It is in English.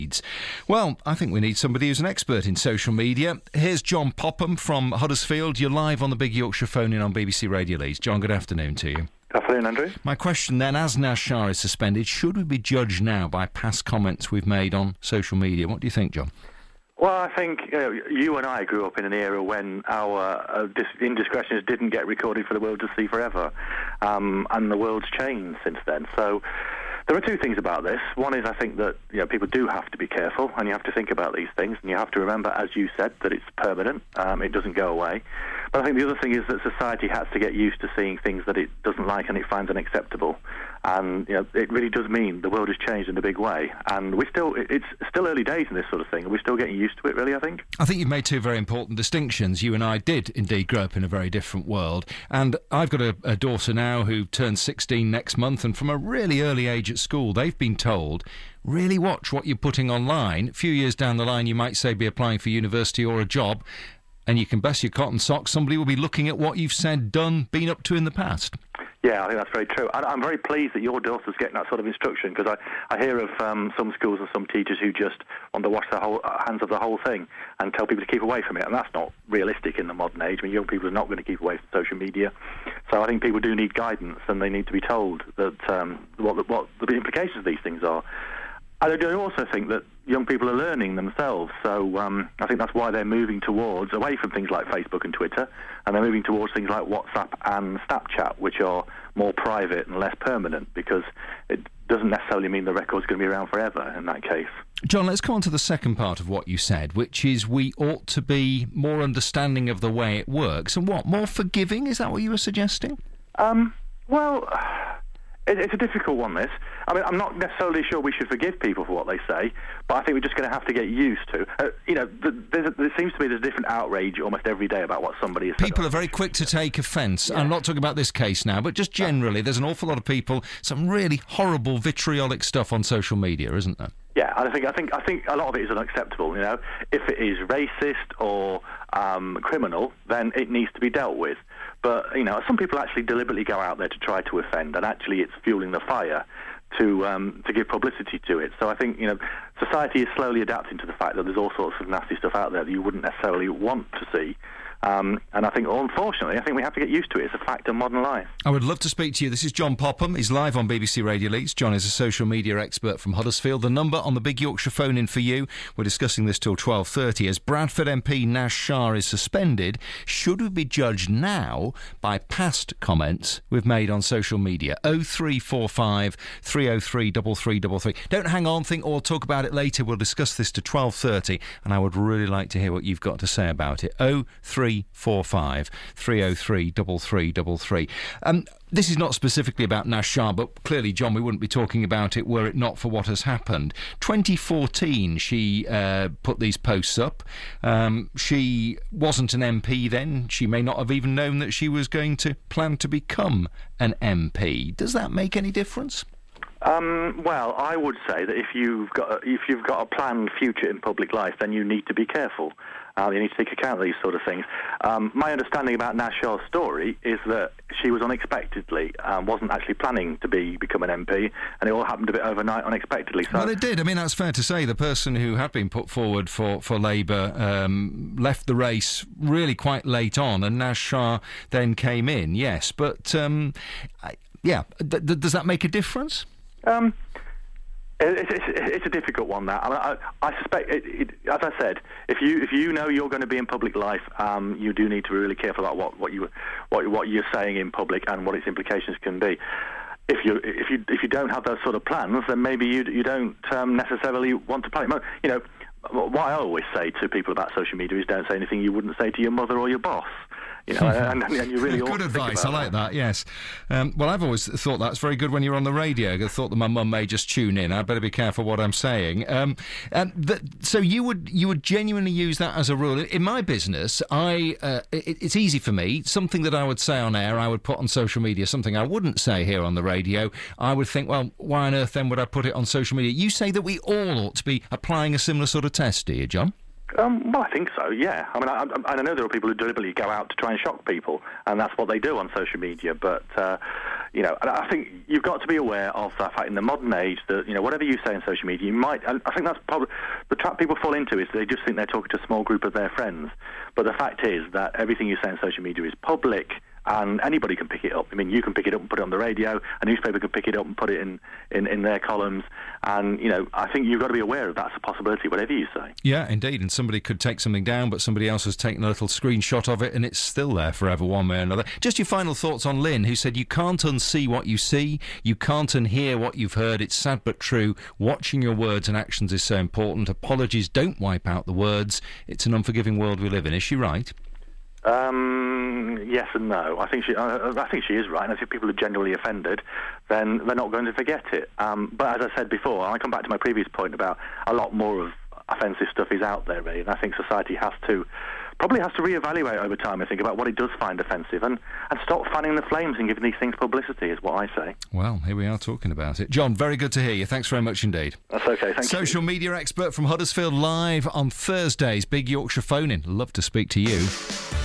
Well, I think we need somebody who's an expert in social media. Here's John Popham from Huddersfield. You're live on the Big Yorkshire Phone In on BBC Radio Leeds. John, good afternoon to you. Good afternoon, Andrew. My question then, as Naz Shah is suspended, should we be judged now by past comments we've made on social media? What do you think, John? Well, I think you and I grew up in an era when our indiscretions didn't get recorded for the world to see forever, and the world's changed since then. So there are two things about this. One is I think that people do have to be careful, and you have to think about these things, and you have to remember, as you said, that it's permanent. It doesn't go away. But I think the other thing is that society has to get used to seeing things that it doesn't like and it finds unacceptable. And it really does mean the world has changed in a big way, and it's still early days in this sort of thing, and we're still getting used to it, really, I think. I think you've made two very important distinctions. You and I did indeed grow up in a very different world, and I've got a daughter now who turns 16 next month, and from a really early age at school, they've been told, really watch what you're putting online. A few years down the line, you might say be applying for university or a job, and you can best your cotton socks, somebody will be looking at what you've said, done, been up to in the past. Yeah, I think that's very true. I'm very pleased that your daughter's getting that sort of instruction, because I hear of some schools and some teachers who just want to wash their hands of the whole thing and tell people to keep away from it, and that's not realistic in the modern age. I mean, young people are not going to keep away from social media, so I think people do need guidance, and they need to be told that what the implications of these things are. I do also think that young people are learning themselves, so I think that's why they're moving away from things like Facebook and Twitter, and they're moving towards things like WhatsApp and Snapchat, which are more private and less permanent, because it doesn't necessarily mean the record's going to be around forever in that case. John, let's come on to the second part of what you said, which is we ought to be more understanding of the way it works. And what, more forgiving? Is that what you were suggesting? Well, it's a difficult one, this. I mean, I'm not necessarily sure we should forgive people for what they say, but I think we're just going to have to get used to. There seems to be there's a different outrage almost every day about what somebody has said. People are very quick to take offence. Yeah. I'm not talking about this case now, but just generally, there's an awful lot of people, some really horrible, vitriolic stuff on social media, isn't there? Yeah, I think a lot of it is unacceptable. If it is racist or criminal, then it needs to be dealt with. But some people actually deliberately go out there to try to offend, and actually it's fueling the fire to give publicity to it. So I think society is slowly adapting to the fact that there's all sorts of nasty stuff out there that you wouldn't necessarily want to see. And I think, unfortunately, we have to get used to it. It's a fact of modern life. I would love to speak to you. This is John Popham. He's live on BBC Radio Leeds. John is a social media expert from Huddersfield. The number on the Big Yorkshire Phone In for you, we're discussing this till 12:30. As Bradford MP Naz Shah is suspended, should we be judged now by past comments we've made on social media? 0345 303 3333. Don't hang on, think, or talk about it later. We'll discuss this to 12:30, and I would really like to hear what you've got to say about it. 0345 303 3333. This is not specifically about Naz Shah, but clearly, John, we wouldn't be talking about it were it not for what has happened. 2014, she put these posts up. She wasn't an MP then. She may not have even known that she was going to plan to become an MP. Does that make any difference? Well, I would say that if you've got a planned future in public life, then you need to be careful. You need to take account of these sort of things. My understanding about Naz Shah's story is that she was unexpectedly, wasn't actually planning to become an MP, and it all happened a bit overnight unexpectedly. So, well, it did. I mean, that's fair to say. The person who had been put forward for Labour left the race really quite late on, and Naz Shah then came in, yes. But, does that make a difference? It's a difficult one. That I suspect, as I said, if you know you're going to be in public life, you do need to be really careful about what you're saying in public and what its implications can be. If you don't have those sort of plans, then maybe you don't necessarily want to plan it. What I always say to people about social media is don't say anything you wouldn't say to your mother or your boss. And you really good advice. I like that. Yes. Well, I've always thought that's very good when you're on the radio. I thought that my mum may just tune in. I'd better be careful what I'm saying. So you would genuinely use that as a rule in my business. It's easy for me. Something that I would say on air, I would put on social media. Something I wouldn't say here on the radio, I would think, well, why on earth then would I put it on social media? You say that we all ought to be applying a similar sort of test, do you, John? Well, I think so, yeah. I mean, I know there are people who deliberately go out to try and shock people, and that's what they do on social media. But, And I think you've got to be aware of that fact in the modern age that, whatever you say on social media, you might, and I think that's probably the trap people fall into, is they just think they're talking to a small group of their friends. But the fact is that everything you say on social media is public, and anybody can pick it up. I mean, you can pick it up and put it on the radio, a newspaper can pick it up and put it in their columns, and, I think you've got to be aware of that's a possibility, whatever you say. Yeah, indeed, and somebody could take something down, but somebody else has taken a little screenshot of it, and it's still there forever, one way or another. Just your final thoughts on Lynn, who said, you can't unsee what you see, you can't unhear what you've heard, it's sad but true, watching your words and actions is so important, apologies don't wipe out the words, it's an unforgiving world we live in. Is she right? Yes and no. I think she is right, and if people are genuinely offended, then they're not going to forget it. But as I said before, I come back to my previous point about a lot more of offensive stuff is out there, really, and I think society probably has to reevaluate over time, I think, about what it does find offensive, and stop fanning the flames and giving these things publicity, is what I say. Well, here we are talking about it. John, very good to hear you. Thanks very much indeed. That's okay, thank you. Social media expert from Huddersfield, live on Thursdays. Big Yorkshire Phone-In. Love to speak to you.